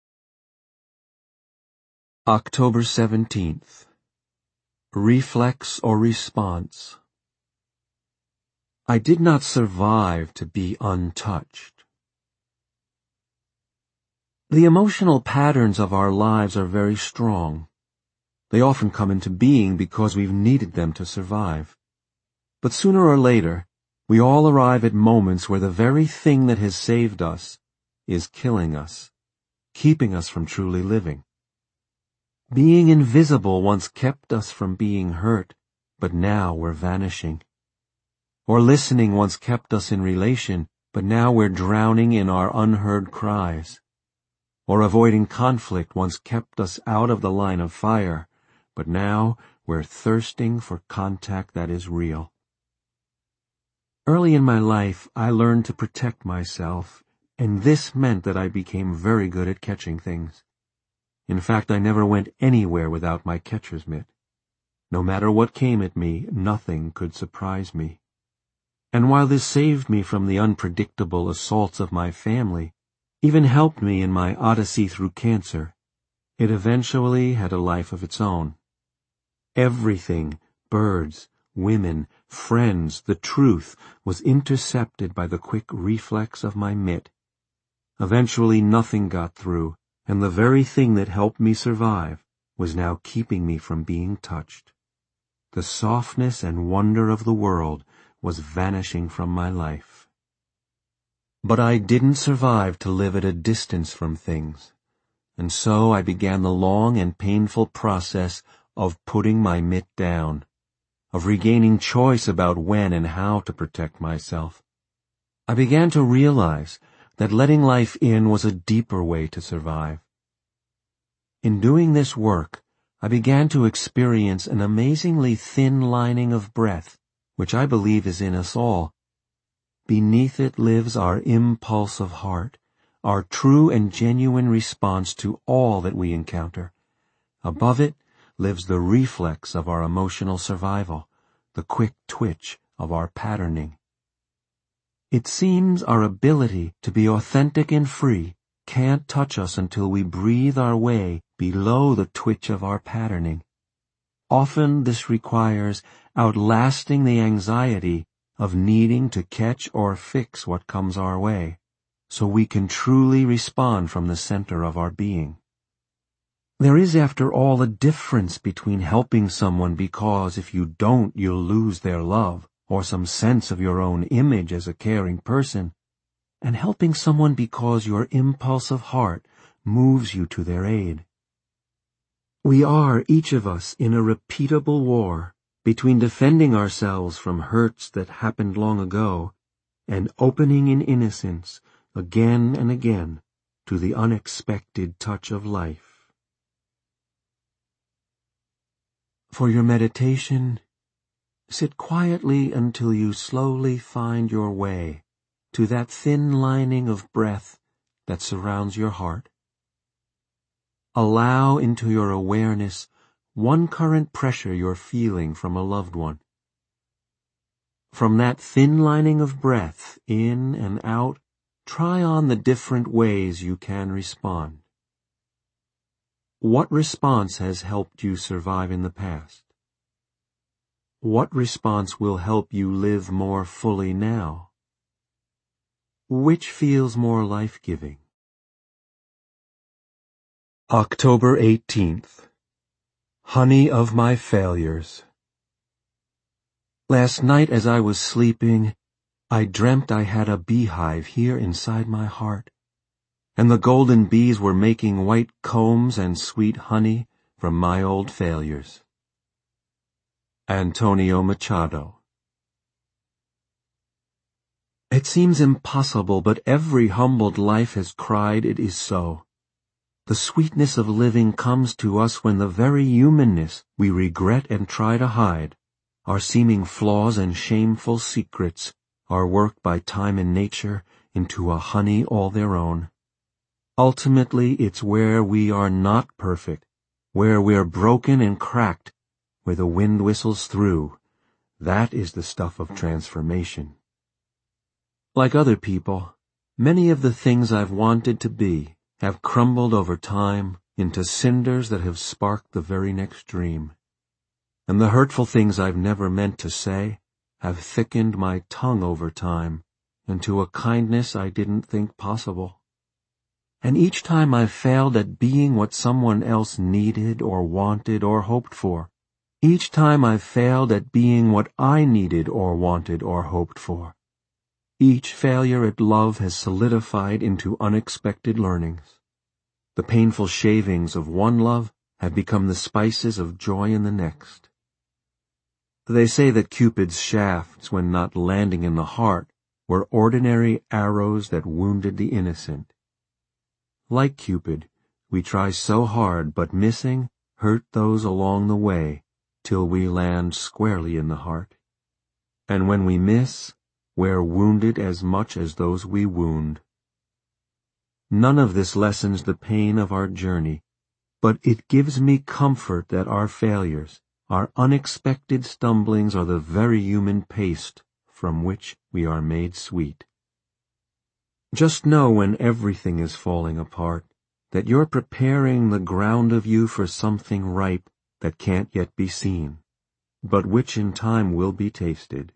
October 17th. Reflex or response. I did not survive to be untouched. The emotional patterns of our lives are very strong. They often come into being because we've needed them to survive. But sooner or later, we all arrive at moments where the very thing that has saved us is killing us, keeping us from truly living. Being invisible once kept us from being hurt, but now we're vanishing. Or listening once kept us in relation, but now we're drowning in our unheard cries. Or avoiding conflict once kept us out of the line of fire, but now we're thirsting for contact that is real. Early in my life, I learned to protect myself, and this meant that I became very good at catching things. In fact, I never went anywhere without my catcher's mitt. No matter what came at me, nothing could surprise me. And while this saved me from the unpredictable assaults of my family, even helped me in my odyssey through cancer, it eventually had a life of its own. Everything, birds, women, friends, the truth, was intercepted by the quick reflex of my mitt. Eventually nothing got through, and the very thing that helped me survive was now keeping me from being touched. The softness and wonder of the world was vanishing from my life. But I didn't survive to live at a distance from things, and so I began the long and painful process of putting my mitt down, of regaining choice about when and how to protect myself. I began to realize that letting life in was a deeper way to survive. In doing this work, I began to experience an amazingly thin lining of breath, which I believe is in us all. Beneath it lives our impulsive heart, our true and genuine response to all that we encounter. Above it lives the reflex of our emotional survival, the quick twitch of our patterning. It seems our ability to be authentic and free can't touch us until we breathe our way below the twitch of our patterning. Often this requires outlasting the anxiety of needing to catch or fix what comes our way, so we can truly respond from the center of our being. There is, after all, a difference between helping someone because if you don't, you'll lose their love or some sense of your own image as a caring person, and helping someone because your impulsive heart moves you to their aid. We are, each of us, in a repeatable war between defending ourselves from hurts that happened long ago and opening in innocence, again and again, to the unexpected touch of life. For your meditation, sit quietly until you slowly find your way to that thin lining of breath that surrounds your heart. Allow into your awareness one current pressure you're feeling from a loved one. From that thin lining of breath, in and out, try on the different ways you can respond. What response has helped you survive in the past? What response will help you live more fully now? Which feels more life-giving? October 18th. Honey of my failures. Last night as I was sleeping, I dreamt I had a beehive here inside my heart, and the golden bees were making white combs and sweet honey from my old failures. Antonio Machado. It seems impossible, but every humbled life has cried it is so. The sweetness of living comes to us when the very humanness we regret and try to hide, our seeming flaws and shameful secrets, are worked by time and nature into a honey all their own. Ultimately, it's where we are not perfect, where we're broken and cracked, where the wind whistles through. That is the stuff of transformation. Like other people, many of the things I've wanted to be have crumbled over time into cinders that have sparked the very next dream. And the hurtful things I've never meant to say have thickened my tongue over time into a kindness I didn't think possible. And each time I've failed at being what someone else needed or wanted or hoped for, each time I've failed at being what I needed or wanted or hoped for, each failure at love has solidified into unexpected learnings. The painful shavings of one love have become the spices of joy in the next. They say that Cupid's shafts, when not landing in the heart, were ordinary arrows that wounded the innocent. Like Cupid, we try so hard, but missing, hurt those along the way, till we land squarely in the heart. And when we miss, we're wounded as much as those we wound. None of this lessens the pain of our journey, but it gives me comfort that our failures, our unexpected stumblings are the very human paste from which we are made sweet. Just know when everything is falling apart, that you're preparing the ground of you for something ripe that can't yet be seen, but which in time will be tasted.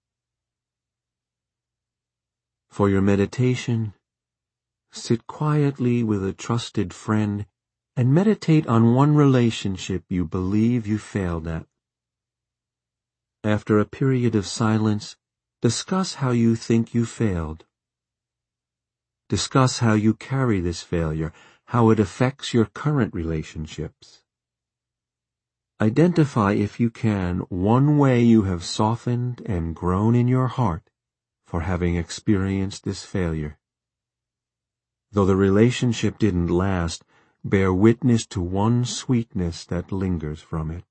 For your meditation, sit quietly with a trusted friend and meditate on one relationship you believe you failed at. After a period of silence, discuss how you think you failed. Discuss how you carry this failure, how it affects your current relationships. Identify, if you can, one way you have softened and grown in your heart for having experienced this failure. Though the relationship didn't last, bear witness to one sweetness that lingers from it.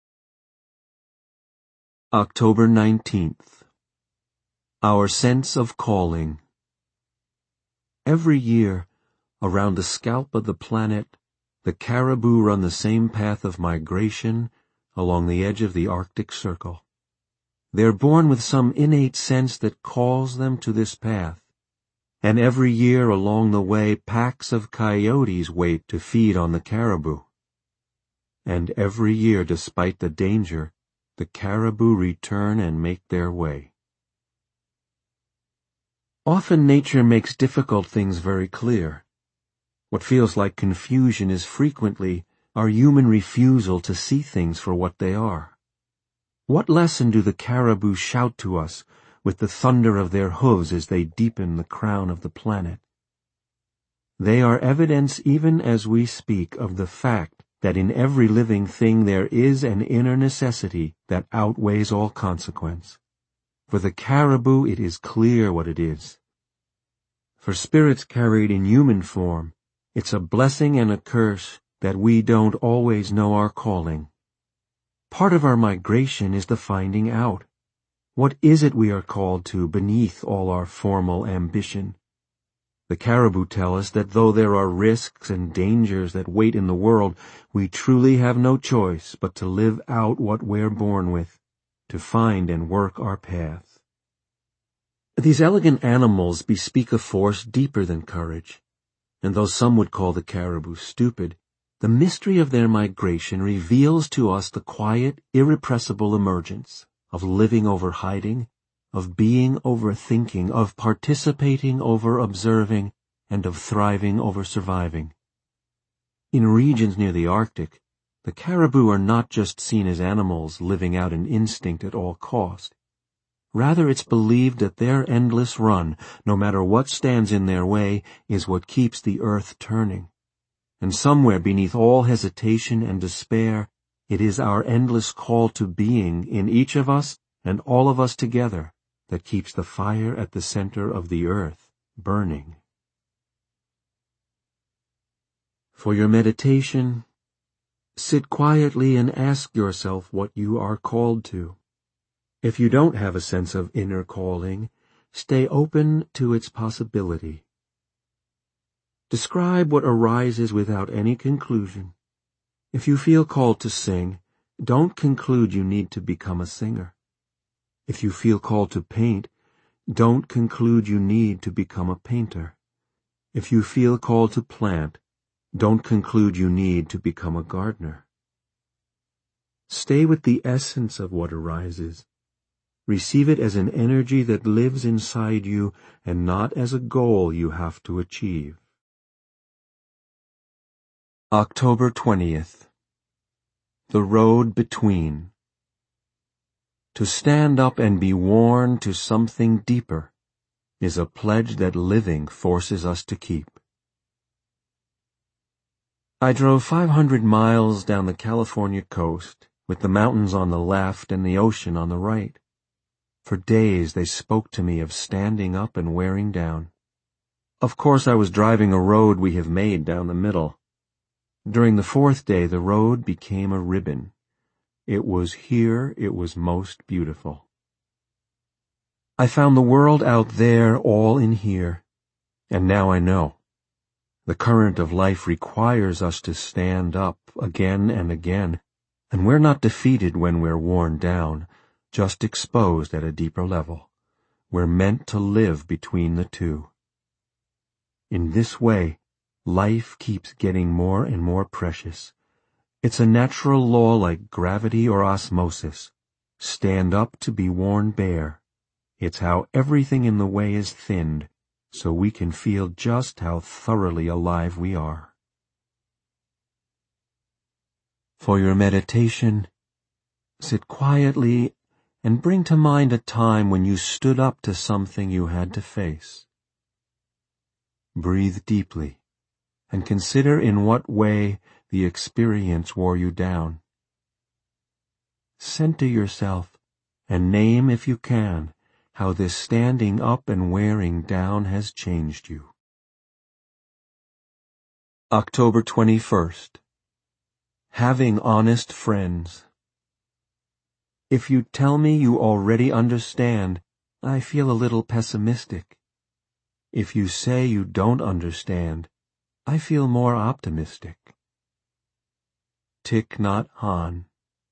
October 19th. Our sense of calling. Every year, around the scalp of the planet, the caribou run the same path of migration along the edge of the Arctic Circle. They're born with some innate sense that calls them to this path, and every year along the way packs of coyotes wait to feed on the caribou. And every year, despite the danger, the caribou return and make their way. Often nature makes difficult things very clear. What feels like confusion is frequently our human refusal to see things for what they are. What lesson do the caribou shout to us with the thunder of their hooves as they deepen the crown of the planet? They are evidence even as we speak of the fact that in every living thing there is an inner necessity that outweighs all consequence. For the caribou it is clear what it is. For spirits carried in human form, it's a blessing and a curse that we don't always know our calling. Part of our migration is the finding out. What is it we are called to beneath all our formal ambition? The caribou tell us that though there are risks and dangers that wait in the world, we truly have no choice but to live out what we're born with, to find and work our path. These elegant animals bespeak a force deeper than courage, and though some would call the caribou stupid, the mystery of their migration reveals to us the quiet, irrepressible emergence of living over hiding, of being over thinking, of participating over observing, and of thriving over surviving. In regions near the Arctic, the caribou are not just seen as animals living out an instinct at all cost. Rather, it's believed that their endless run, no matter what stands in their way, is what keeps the earth turning. And somewhere beneath all hesitation and despair, it is our endless call to being in each of us and all of us together that keeps the fire at the center of the earth burning. For your meditation, sit quietly and ask yourself what you are called to. If you don't have a sense of inner calling, stay open to its possibility. Describe what arises without any conclusion. If you feel called to sing, don't conclude you need to become a singer. If you feel called to paint, don't conclude you need to become a painter. If you feel called to plant, don't conclude you need to become a gardener. Stay with the essence of what arises. Receive it as an energy that lives inside you and not as a goal you have to achieve. October 20th. The road between. To stand up and be worn to something deeper is a pledge that living forces us to keep. I drove 500 miles down the California coast, with the mountains on the left and the ocean on the right. For days they spoke to me of standing up and wearing down. Of course I was driving a road we have made down the middle. During the fourth day the road became a ribbon. It was here it was most beautiful. I found the world out there all in here, and now I know. The current of life requires us to stand up again and again, and we're not defeated when we're worn down, just exposed at a deeper level. We're meant to live between the two. In this way, life keeps getting more and more precious. It's a natural law like gravity or osmosis. Stand up to be worn bare. It's how everything in the way is thinned, so we can feel just how thoroughly alive we are. For your meditation, sit quietly and bring to mind a time when you stood up to something you had to face. Breathe deeply and consider in what way the experience wore you down. Center yourself and name, if you can, how this standing up and wearing down has changed you. October 21st. Having honest friends. If you tell me you already understand, I feel a little pessimistic. If you say you don't understand, I feel more optimistic. Thich Nhat Hanh.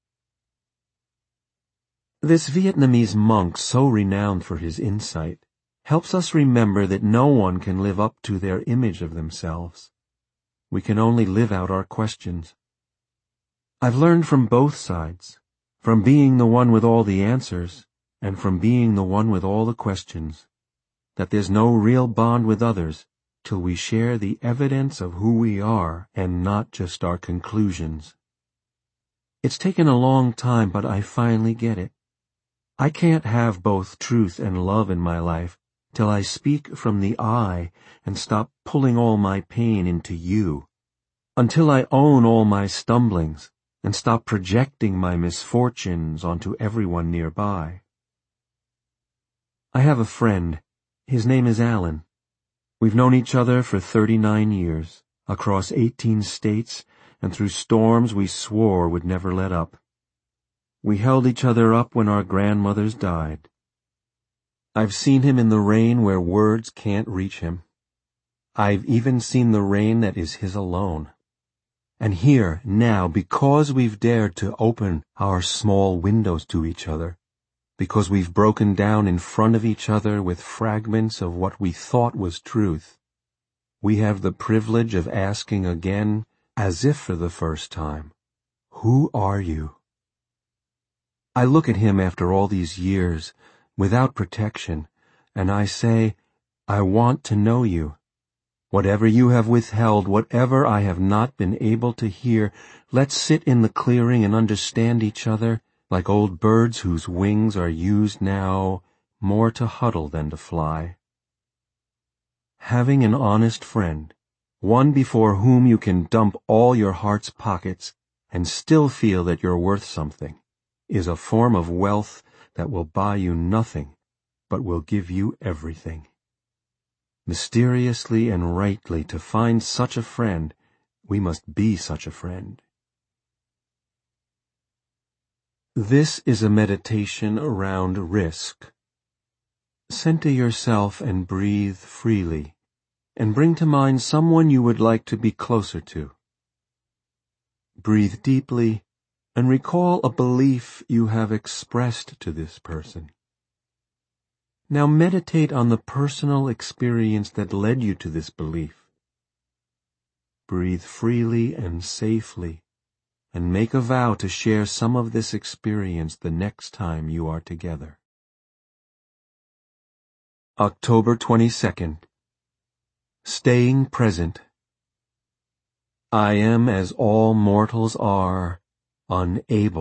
This Vietnamese monk, so renowned for his insight, helps us remember that no one can live up to their image of themselves. We can only live out our questions. I've learned from both sides, from being the one with all the answers, and from being the one with all the questions, that there's no real bond with others till we share the evidence of who we are and not just our conclusions. It's taken a long time, but I finally get it. I can't have both truth and love in my life till I speak from the I and stop pulling all my pain into you, until I own all my stumblings and stop projecting my misfortunes onto everyone nearby. I have a friend. His name is Alan. We've known each other for 39 years, across 18 states, and through storms we swore would never let up. We held each other up when our grandmothers died. I've seen him in the rain where words can't reach him. I've even seen the rain that is his alone. And here, now, because we've dared to open our small windows to each other, because we've broken down in front of each other with fragments of what we thought was truth, we have the privilege of asking again, as if for the first time, who are you? I look at him after all these years, without protection, and I say, I want to know you. Whatever you have withheld, whatever I have not been able to hear, let's sit in the clearing and understand each other like old birds whose wings are used now more to huddle than to fly. Having an honest friend, one before whom you can dump all your heart's pockets and still feel that you're worth something, is a form of wealth that will buy you nothing, but will give you everything. Mysteriously and rightly, to find such a friend, we must be such a friend. This is a meditation around risk. Center yourself and breathe freely, and bring to mind someone you would like to be closer to. Breathe deeply, and recall a belief you have expressed to this person. Now meditate on the personal experience that led you to this belief. Breathe freely and safely, and make a vow to share some of this experience the next time you are together. October 22nd. Staying present. I am as all mortals are, unable